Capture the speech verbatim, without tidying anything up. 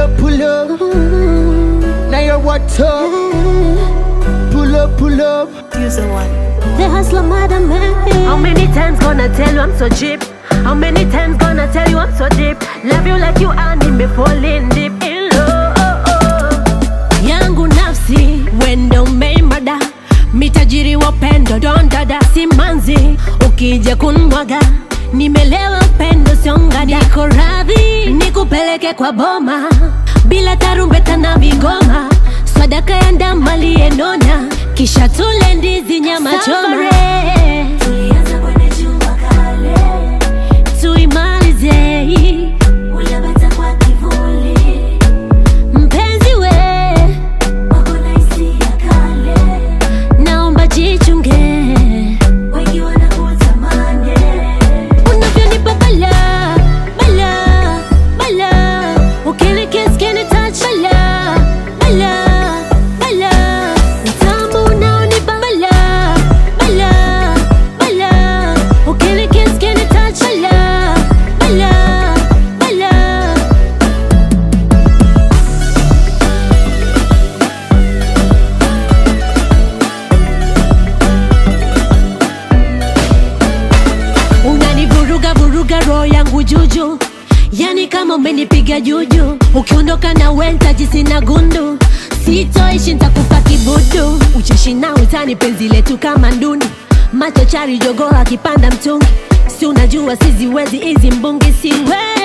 up, pull up. Now you're what up? Pull up, pull up. Use the one. The hustler madam. How many times gonna tell you I'm so cheap? How many times gonna tell you I'm so deep? Love you like you are in me falling deep in love. Yangu nafsi wendo umeimada, mitajiri wapendo don dada simanzi, ukija kunmwaga nimelewa upendo siongada. Niko radhi nikupeleke kwa boma bila tarumbeta na vigoma, swadaka ya ndama lienona, kisha tule ndizi nyama choma. Tulianza kwenye jua kale, tuimalize ulabata kwa kivuli. Mpenzi we wako na hisia kale, naomba jichunge, wengi wanakutamani. Unavyonipa bala, bala, bala, ukini kiss, kini touch, bala, bala, bala, utamu unaonipa bala, bala, bala, ukini kiss, kini touch, bala, bala, bala. Unanivuruga vuruga roho yangu juju, yani kama umenipiga juju. Ukiondoka na wenta jisi na gundu, sitoishi nitakufa kibudu. Ucheshi na utani penzi letu kama nduni, macho chari jogo akipanda mtungi. Si unajua siziwezi hizi mbungi siwe